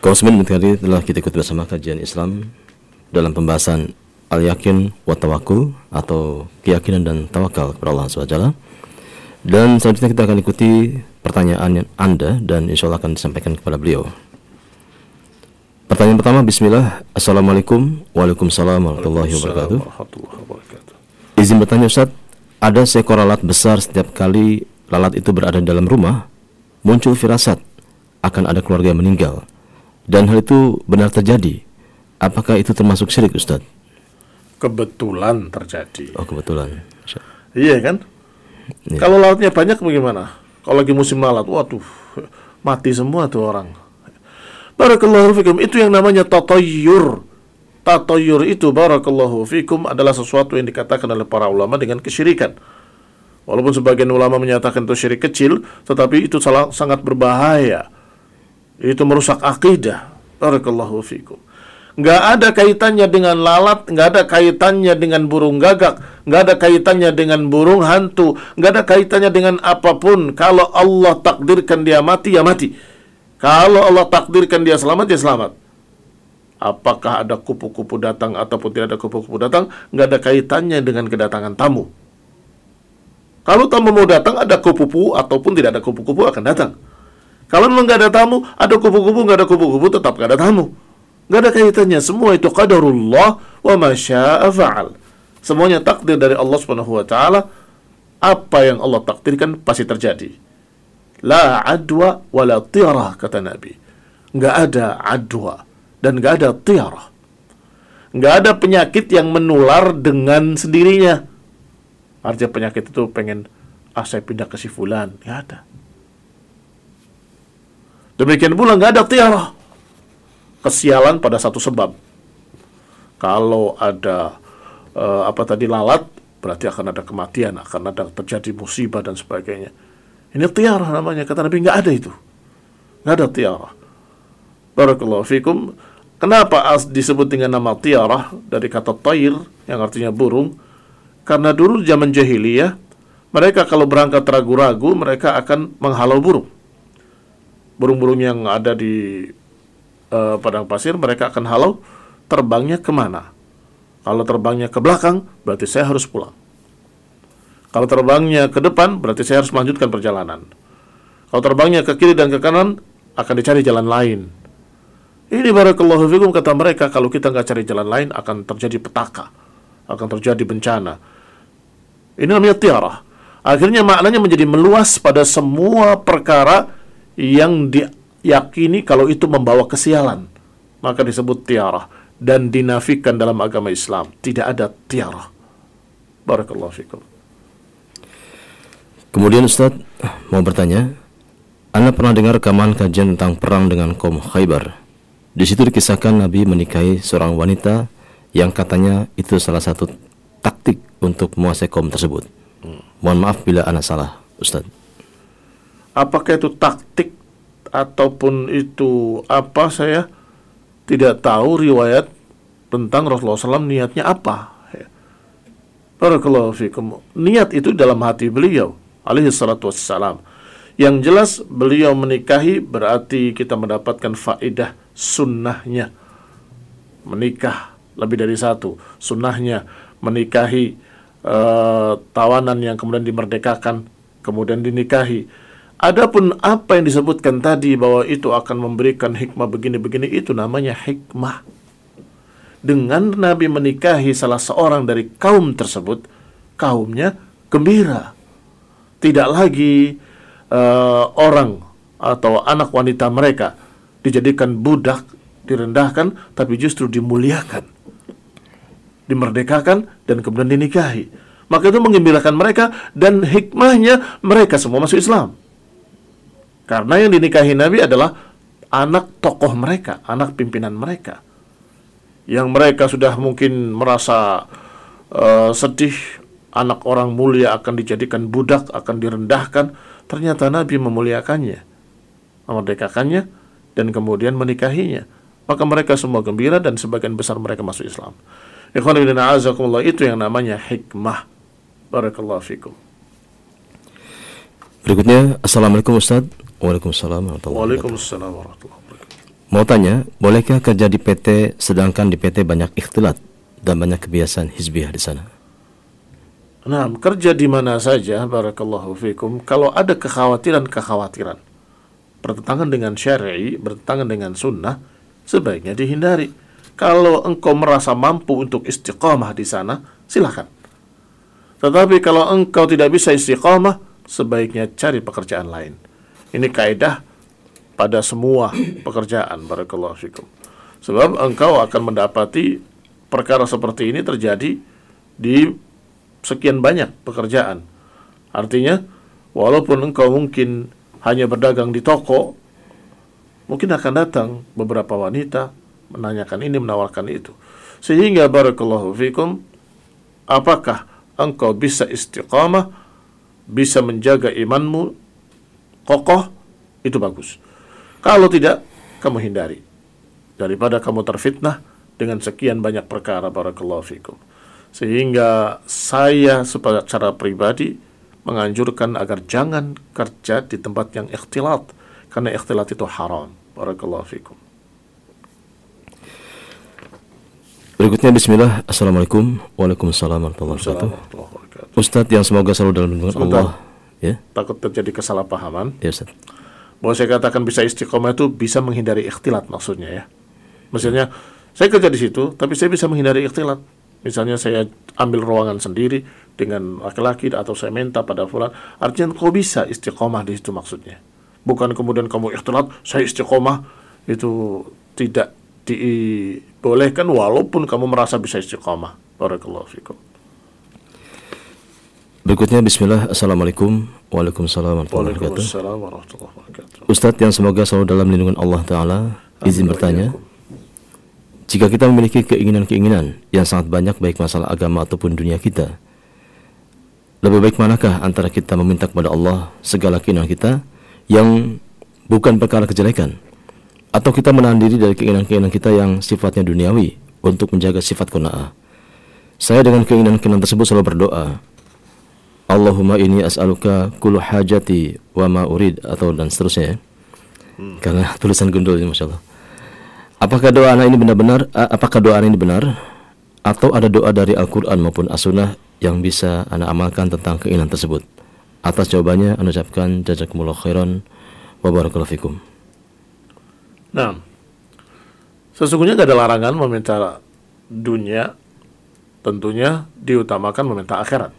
Kaum muslimin tadi telah kita ikut bersama kajian Islam dalam pembahasan al-yakin wa tawakkul atau keyakinan dan tawakal kepada Allah SWT. Dan selanjutnya kita akan ikuti pertanyaan Anda dan insya Allah akan disampaikan kepada beliau. Pertanyaan pertama, bismillah. Assalamualaikum. Waalaikumsalam warahmatullahi wabarakatuh. Izin bertanya Ustaz, ada seekor lalat besar, setiap kali lalat itu berada dalam rumah muncul firasat akan ada keluarga yang meninggal. Dan hal itu benar terjadi. Apakah itu termasuk syirik, Ustaz? Kebetulan terjadi. Oh, kebetulan. Iya kan? Ya. Kalau lalatnya banyak bagaimana? Kalau lagi musim lalat, waduh, mati semua tuh orang. Barakallahu fikum, itu yang namanya tatayyur. Tatayyur itu, barakallahu fikum, adalah sesuatu yang dikatakan oleh para ulama dengan kesyirikan. Walaupun sebagian ulama menyatakan itu syirik kecil, tetapi itu sangat berbahaya. Itu merusak akidah. Barakallahu fikum. Nggak ada kaitannya dengan lalat, nggak ada kaitannya dengan burung gagak, nggak ada kaitannya dengan burung hantu, nggak ada kaitannya dengan apapun. Kalau Allah takdirkan dia mati, ya mati. Kalau Allah takdirkan dia selamat, ya selamat. Apakah ada kupu-kupu datang ataupun tidak ada kupu-kupu datang, nggak ada kaitannya dengan kedatangan tamu. Kalau tamu mau datang, ada kupu-kupu ataupun tidak ada kupu-kupu akan datang. Kalau memang nggak ada tamu, ada kupu-kupu, nggak ada kupu-kupu, tetap nggak ada tamu. Nggak ada kaitannya. Semua itu qadarullah wa ma syaa fa'al. Semuanya takdir dari Allah Subhanahu wa taala. Apa yang Allah takdirkan pasti terjadi. La adwa wa la tiyarah, kata Nabi. Nggak ada adwa dan nggak ada tiyarah. Nggak ada penyakit yang menular dengan sendirinya. Artinya penyakit itu pengen, saya pindah ke si fulan. Nggak ada. Demikian pula nggak ada tiarah. Kesialan pada satu sebab. Kalau ada lalat, berarti akan ada kematian, akan ada terjadi musibah dan sebagainya. Ini tiarah namanya, kata Nabi. Nggak ada itu. Nggak ada tiarah. Barakallahu fikum. Kenapa disebut dengan nama tiarah dari kata tayr yang artinya burung? Karena dulu zaman jahiliyah, mereka kalau berangkat ragu-ragu, mereka akan menghalau burung. Burung-burung yang ada di padang pasir, mereka akan halau terbangnya kemana. Kalau terbangnya ke belakang, berarti saya harus pulang. Kalau terbangnya ke depan, berarti saya harus melanjutkan perjalanan. Kalau terbangnya ke kiri dan ke kanan, akan dicari jalan lain. Ini barakallahu fikum, kata mereka, kalau kita nggak cari jalan lain, akan terjadi petaka, akan terjadi bencana. Ini namanya tiarah. Akhirnya maknanya menjadi meluas pada semua perkara yang diyakini kalau itu membawa kesialan, maka disebut tiarah, dan dinafikan dalam agama Islam. Tidak ada tiarah. Barakallahu fikum. Kemudian Ustaz mau bertanya, Anda pernah dengar rekaman kajian tentang perang dengan kaum Khaybar. Di situ dikisahkan Nabi menikahi seorang wanita yang katanya itu salah satu taktik untuk menguasai kaum tersebut. Mohon maaf bila Anda salah, Ustaz. Apakah itu taktik ataupun itu apa, saya tidak tahu riwayat tentang Rasulullah SAW niatnya apa. Barakallahu fikum. Niat itu dalam hati beliau alaihi salatu wassalam. Yang jelas beliau menikahi berarti kita mendapatkan faedah sunnahnya. Menikah lebih dari satu. Sunnahnya menikahi tawanan yang kemudian dimerdekakan, kemudian dinikahi. Adapun apa yang disebutkan tadi bahwa itu akan memberikan hikmah begini-begini, itu namanya hikmah. Dengan Nabi menikahi salah seorang dari kaum tersebut, kaumnya gembira. Tidak lagi orang atau anak wanita mereka dijadikan budak, direndahkan, tapi justru dimuliakan, dimerdekakan, dan kemudian dinikahi. Maka itu menggembirakan mereka, dan hikmahnya mereka semua masuk Islam. Karena yang dinikahi Nabi adalah anak tokoh mereka, anak pimpinan mereka, yang mereka sudah mungkin merasa sedih, anak orang mulia akan dijadikan budak, akan direndahkan. Ternyata Nabi memuliakannya, memerdekakannya, dan kemudian menikahinya. Maka mereka semua gembira, dan sebagian besar mereka masuk Islam. Ikhwan fillah, a'azakumullah, itu yang namanya hikmah. Barakallahu fikum. Berikutnya, Assalamualaikum Ustaz. Waalaikumsalam warahmatullahi wabarakatuh. Waalaikumsalam warahmatullahi wabarakatuh. Mau tanya, bolehkah kerja di PT sedangkan di PT banyak ikhtilat dan banyak kebiasaan hizbiyah di sana? Nah, kerja di mana saja, barakallahu fikum, kalau ada kekhawatiran-kekhawatiran bertentangan dengan syar'i, bertentangan dengan sunnah, sebaiknya dihindari. Kalau engkau merasa mampu untuk istiqamah di sana, silakan. Tetapi kalau engkau tidak bisa istiqamah, sebaiknya cari pekerjaan lain. Ini kaidah pada semua pekerjaan, barakallahu fikum. Sebab engkau akan mendapati perkara seperti ini terjadi di sekian banyak pekerjaan. Artinya, walaupun engkau mungkin hanya berdagang di toko, mungkin akan datang beberapa wanita menanyakan ini, menawarkan itu. Sehingga barakallahu fikum, apakah engkau bisa istiqamah, bisa menjaga imanmu kokoh, itu bagus. Kalau tidak, kamu hindari daripada kamu terfitnah dengan sekian banyak perkara, barakallahu fikum. Sehingga saya secara pribadi menganjurkan agar jangan kerja di tempat yang ikhtilat, karena ikhtilat itu haram, barakallahu fikum. Berikutnya bismillah. Assalamualaikum. Waalaikumsalam warahmatullahi wabarakatuh. Ustadz yang semoga selalu dalam lindungan Allah. Ya. Takut terjadi kesalahpahaman. Ya, Ustadz. Bahwa saya katakan bisa istiqomah itu bisa menghindari ikhtilat maksudnya ya. Maksudnya saya kerja di situ, tapi saya bisa menghindari ikhtilat. Misalnya saya ambil ruangan sendiri dengan laki-laki atau saya minta pada fulan. Artinya kau bisa istiqomah di situ maksudnya. Bukan kemudian kamu ikhtilat, saya istiqomah, itu tidak dibolehkan walaupun kamu merasa bisa istiqomah. Barakallahu fikum. Berikutnya bismillah. Assalamualaikum. Waalaikumsalam warahmatullahi wabarakatuh. Waalaikumsalam warahmatullahi wabarakatuh. Ustadz yang semoga selalu dalam lindungan Allah Ta'ala, izin bertanya, jika kita memiliki keinginan-keinginan yang sangat banyak baik masalah agama ataupun dunia kita, lebih baik manakah antara kita meminta kepada Allah segala keinginan kita yang bukan perkara kejelekan, atau kita menahan diri dari keinginan-keinginan kita yang sifatnya duniawi untuk menjaga sifat qanaah? Saya dengan keinginan-keinginan tersebut selalu berdoa, Allahumma inni as'aluka kullu hajati wa ma urid, atau dan seterusnya ya. Karena tulisan gundul ini, Masya Allah. Apakah doa ini benar atau ada doa dari Al-Quran maupun As-Sunnah yang bisa Anda amalkan tentang keinginan tersebut? Atas jawabannya Anda ucapkan jazakumullah khairan wa barakallahu fikum. Nah, sesungguhnya tidak ada larangan meminta dunia, tentunya diutamakan meminta akhirat.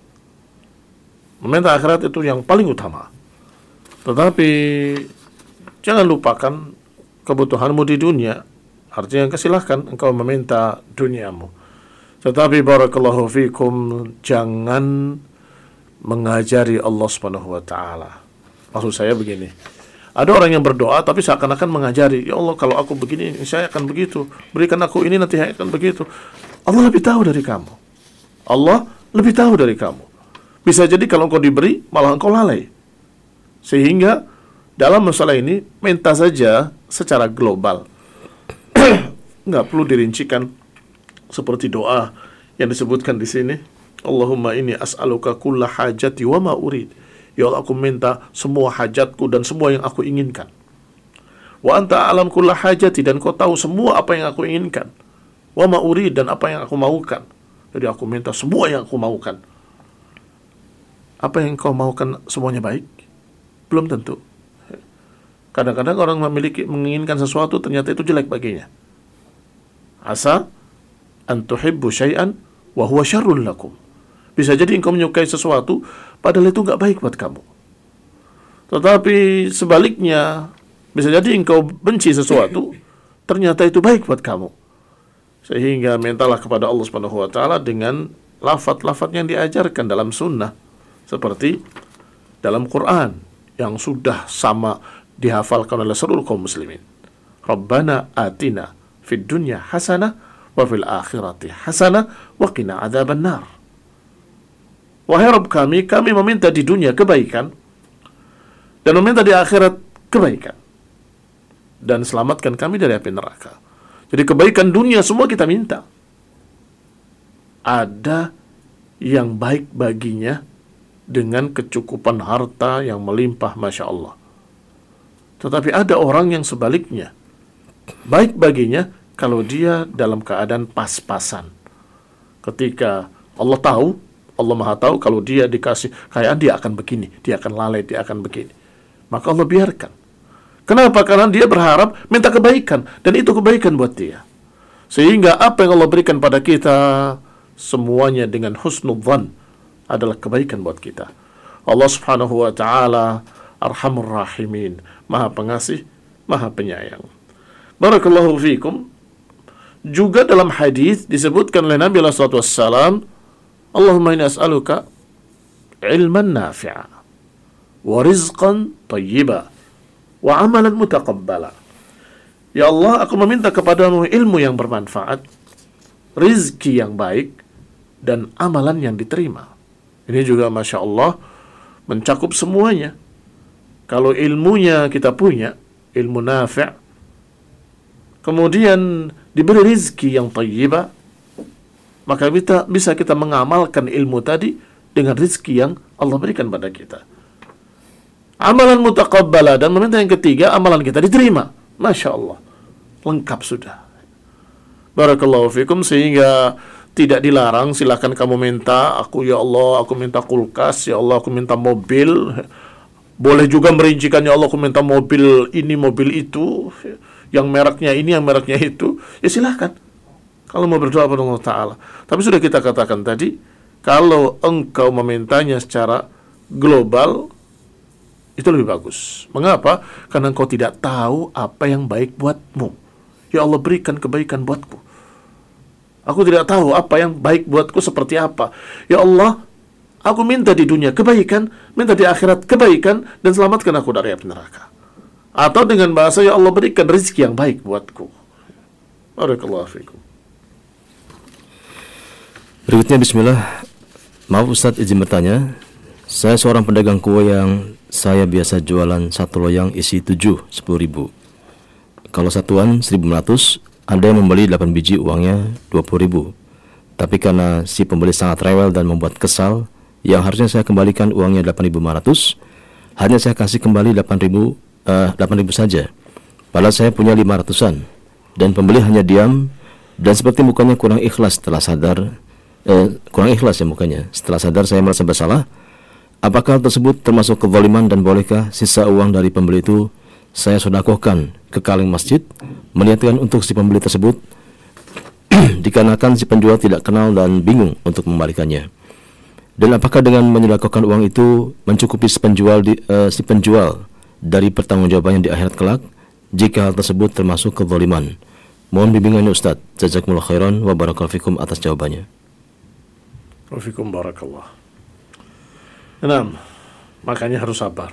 Meminta akhirat itu yang paling utama. Tetapi jangan lupakan kebutuhanmu di dunia. Artinya silahkan engkau meminta duniamu. Tetapi barakallahu fikum, jangan mengajari Allah Subhanahu wa taala. Maksud saya begini. Ada orang yang berdoa tapi seakan-akan mengajari, ya Allah kalau aku begini saya akan begitu. Berikan aku ini nanti saya akan begitu. Allah lebih tahu dari kamu. Allah lebih tahu dari kamu. Bisa jadi kalau engkau diberi, malah engkau lalai. Sehingga dalam masalah ini, minta saja secara global. Nggak perlu dirincikan seperti doa yang disebutkan di sini. Allahumma inni as'aluka kulla hajati wa ma urid. Ya Allah, aku minta semua hajatku dan semua yang aku inginkan. Wa anta alam kulla hajati, dan kau tahu semua apa yang aku inginkan. Wa ma urid, dan apa yang aku maukan. Jadi aku minta semua yang aku maukan. Apa yang kau maukan semuanya baik? Belum tentu. Kadang-kadang orang menginginkan sesuatu ternyata itu jelek baginya. Asa an tuhibbu syai'an wa huwa syarrun lakum. Bisa jadi engkau menyukai sesuatu padahal itu enggak baik buat kamu. Tetapi sebaliknya, bisa jadi engkau benci sesuatu ternyata itu baik buat kamu. Sehingga mintalah kepada Allah Subhanahu wa taala dengan lafaz-lafaz yang diajarkan dalam sunnah, seperti dalam Quran yang sudah sama dihafalkan oleh seluruh kaum muslimin. Rabbana atina fid dunya hasanah wa fil akhirati hasanah wa qina adzabannar. Wahai Rabb kami meminta di dunia kebaikan dan meminta di akhirat kebaikan, dan selamatkan kami dari api neraka. Jadi kebaikan dunia semua kita minta. Ada yang baik baginya dengan kecukupan harta yang melimpah, Masya Allah. Tetapi ada orang yang sebaliknya, baik baginya kalau dia dalam keadaan pas-pasan. Ketika Allah tahu, Allah Maha tahu kalau dia dikasih kekayaan dia akan begini, dia akan lalai, dia akan begini. Maka Allah biarkan. Kenapa? Karena dia berharap minta kebaikan, dan itu kebaikan buat dia. Sehingga apa yang Allah berikan pada kita semuanya dengan husnul dzan adalah kebaikan buat kita. Allah Subhanahu wa taala Arhamur Rahimin, Maha Pengasih, Maha Penyayang. Barakallahu fikum. Juga dalam hadis disebutkan oleh Nabi sallallahu alaihi wasallam, Allahumma inni as'aluka ilman nafi'a wa rizqan thayyiba wa amalan mutaqabbala. Ya Allah, aku meminta kepadamu ilmu yang bermanfaat, rizki yang baik, dan amalan yang diterima. Ini juga Masya Allah mencakup semuanya. Kalau ilmunya kita punya, ilmu nafi', kemudian diberi rizki yang thayyibah, maka bisa kita mengamalkan ilmu tadi dengan rizki yang Allah berikan pada kita. Amalan mutaqabbala, dan meminta yang ketiga, amalan kita diterima. Masya Allah, lengkap sudah. Barakallahu fikum. Sehingga tidak dilarang, silakan kamu minta, aku ya Allah, aku minta kulkas, ya Allah, aku minta mobil. Boleh juga merincikan, ya Allah, aku minta mobil ini, mobil itu, yang mereknya ini, yang mereknya itu. Ya silakan, kalau mau berdoa kepada Allah Ta'ala. Tapi sudah kita katakan tadi, kalau engkau memintanya secara global, itu lebih bagus. Mengapa? Karena engkau tidak tahu apa yang baik buatmu. Ya Allah, berikan kebaikan buatku. Aku tidak tahu apa yang baik buatku seperti apa. Ya Allah, aku minta di dunia kebaikan, minta di akhirat kebaikan, dan selamatkan aku dari api neraka. Atau dengan bahasa, ya Allah, berikan rezeki yang baik buatku. Barakallahu fikum. Berikutnya, bismillah. Maaf Ustadz, izin bertanya. Saya seorang pedagang kue yang saya biasa jualan satu loyang isi 10.000. Kalau satuan 1.500, ada yang membeli 8 biji, uangnya 20.000. Tapi karena si pembeli sangat rewel dan membuat kesal, yang harusnya saya kembalikan uangnya 8.500, hanya saya kasih kembali 8.000 saja. Padahal saya punya 500-an. Dan pembeli hanya diam, dan seperti mukanya kurang ikhlas setelah sadar. Kurang ikhlas ya mukanya. Setelah sadar saya merasa bersalah. Apakah hal tersebut termasuk kezaliman, dan bolehkah sisa uang dari pembeli itu saya sedekahkan ke kaleng masjid, meniatkan untuk si pembeli tersebut, dikarenakan si penjual tidak kenal dan bingung untuk membalikannya? Dan apakah dengan menyedekahkan uang itu mencukupi si penjual dari pertanggungjawabannya di akhirat kelak, jika hal tersebut termasuk kezaliman? Mohon bimbingannya Ustaz. Jazakumullah khairan wa barakallahu fikum atas jawabannya. Wa fikum barakallah. Nah, makanya harus sabar.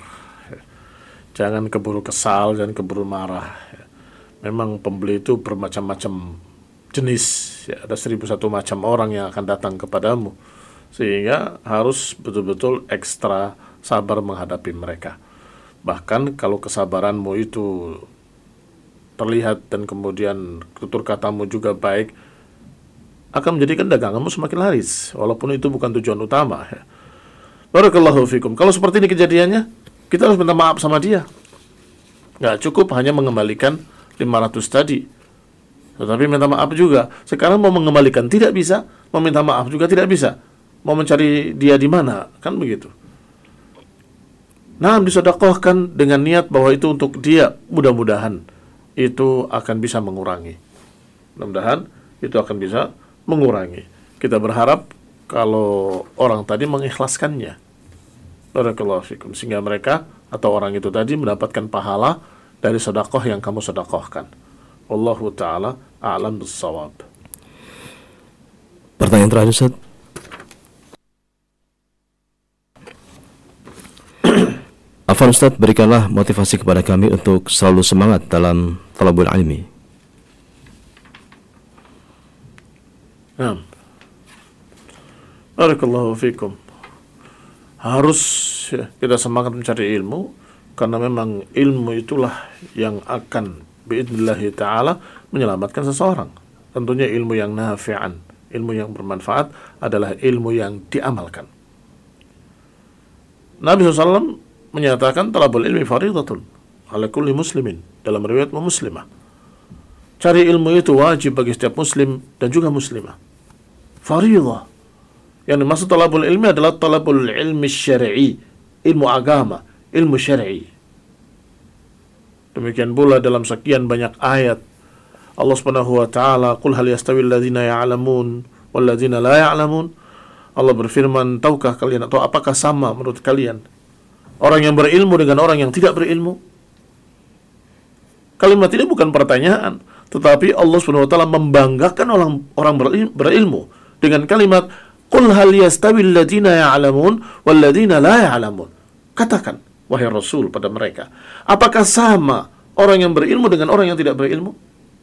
Jangan keburu kesal, jangan keburu marah. Memang pembeli itu bermacam-macam jenis. Ya, ada 1.001 macam orang yang akan datang kepadamu. Sehingga harus betul-betul ekstra sabar menghadapi mereka. Bahkan kalau kesabaranmu itu terlihat dan kemudian tutur katamu juga baik, akan menjadikan daganganmu semakin laris, walaupun itu bukan tujuan utama. Ya. Barakallahu fikum. Kalau seperti ini kejadiannya, kita harus minta maaf sama dia. Nggak cukup hanya mengembalikan 500 tadi, tetapi minta maaf juga. Sekarang mau mengembalikan tidak bisa, mau minta maaf juga tidak bisa. Mau mencari dia di mana, kan begitu. Nah, disedekahkan dengan niat bahwa itu untuk dia. Mudah-mudahan itu akan bisa mengurangi. Mudah-mudahan itu akan bisa mengurangi. Kita berharap kalau orang tadi mengikhlaskannya. Barakallahu fikum. Sehingga mereka atau orang itu tadi mendapatkan pahala dari sedekah yang kamu sedekahkan. Wallahu ta'ala a'lam bis-shawab. Pertanyaan terakhir Ustaz. Afwan Ustaz, berikanlah motivasi kepada kami untuk selalu semangat dalam talabul ilmi. Barakallahu fikum. Harus ya, kita semangat mencari ilmu, karena memang ilmu itulah yang akan biidznillah ta'ala menyelamatkan seseorang. Tentunya ilmu yang nafi'an, ilmu yang bermanfaat adalah ilmu yang diamalkan. Nabi SAW menyatakan talabul ilmi faridatun ala kulli muslimin, dalam riwayat Muslimah. Cari ilmu itu wajib bagi setiap muslim dan juga muslimah. Fardhah. Yang dimaksud talabul ilmi adalah talabul ilmi syar'i, ilmu agama, ilmu syar'i. Demikian pula dalam sekian banyak ayat Allah Subhanahu wa taala, "Qul hal yastawil ladzina ya'lamun wal ladzina la ya'lamun." Allah berfirman, tahukah kalian atau apakah sama menurut kalian orang yang berilmu dengan orang yang tidak berilmu? Kalimat ini bukan pertanyaan, tetapi Allah Subhanahu wa taala membanggakan orang berilmu dengan kalimat qul hal yastawil ladzina ya'lamun wal ladzina la ya'lamun. Katakan wahai Rasul pada mereka, apakah sama orang yang berilmu dengan orang yang tidak berilmu?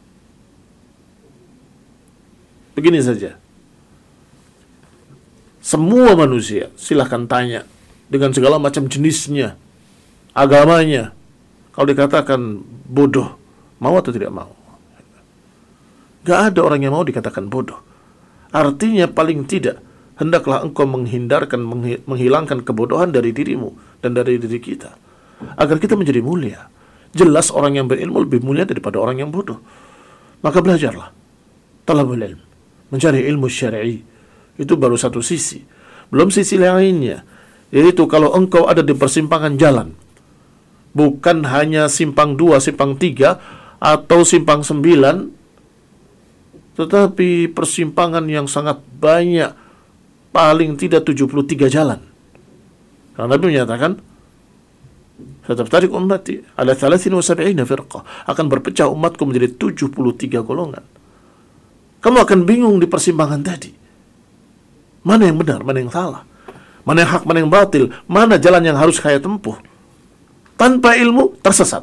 Begini saja. Semua manusia silahkan tanya dengan segala macam jenisnya, agamanya. Kalau dikatakan bodoh, mau atau tidak mau? Gak ada orang yang mau dikatakan bodoh. Artinya paling tidak, hendaklah engkau menghilangkan kebodohan dari dirimu dan dari diri kita, agar kita menjadi mulia. Jelas orang yang berilmu lebih mulia daripada orang yang bodoh. Maka belajarlah talabul ilm, mencari ilmu syar'i. Itu baru satu sisi. Belum sisi lainnya, yaitu kalau engkau ada di persimpangan jalan, bukan hanya simpang 2, simpang 3, atau simpang 9, tetapi persimpangan yang sangat banyak, paling tidak 73 jalan. Karena Nabi menyatakan, "Sataftarik ummati ala 73 firqah." Akan berpecah umatku menjadi 73 golongan. Kamu akan bingung di persimpangan tadi. Mana yang benar, mana yang salah, mana yang hak, mana yang batil, mana jalan yang harus saya tempuh. Tanpa ilmu, tersesat.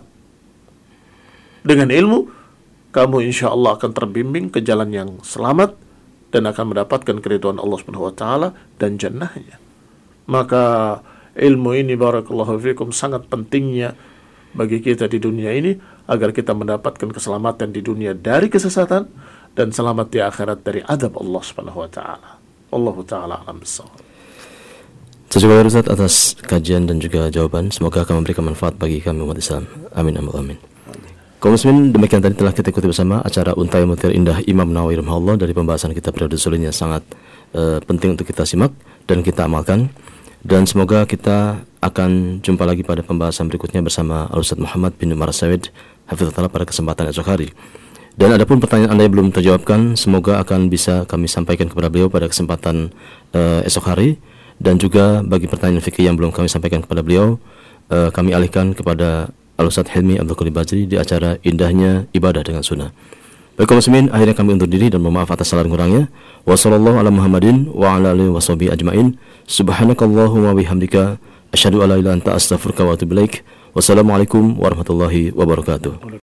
Dengan ilmu, kamu insya Allah akan terbimbing ke jalan yang selamat dan akan mendapatkan keridhaan Allah Subhanahu wa taala dan jannahnya. Maka ilmu ini barakallahu fikum sangat pentingnya bagi kita di dunia ini agar kita mendapatkan keselamatan di dunia dari kesesatan dan selamat di akhirat dari azab Allah Subhanahu wa taala. Allah taala alam bissawab. Terima kasih Ustaz atas kajian dan juga jawaban. Semoga akan memberikan manfaat bagi kami umat Islam. Amin amin. Kaum muslimin, demikian tadi telah kita ikuti bersama acara Untai Mutiara Indah Imam Nawawi rahimahullah dari pembahasan kita periode Zulhijjah yang sangat penting untuk kita simak dan kita amalkan. Dan semoga kita akan jumpa lagi pada pembahasan berikutnya bersama Al-Ustaz Muhammad bin Umar As-Sawid hafizahullah pada kesempatan esok hari. Dan adapun pertanyaan Anda yang belum terjawabkan, semoga akan bisa kami sampaikan kepada beliau pada kesempatan esok hari. Dan juga bagi pertanyaan fikih yang belum kami sampaikan kepada beliau, kami alihkan kepada Al-Ustaz Hilmi Abdul Qadir Bajri di acara Indahnya Ibadah dengan Sunnah. Baik kaum muslimin, akhirnya kami undur diri dan mohon maaf atas salah kurangnya. Wassallallahu ala Muhammadin wa ala alihi washabihi ajmain. Subhanakallahumma bihamdika asyhadu an la ilaha illa anta astaghfiruka wa atubu ilaik. Wassalamualaikum warahmatullahi wabarakatuh.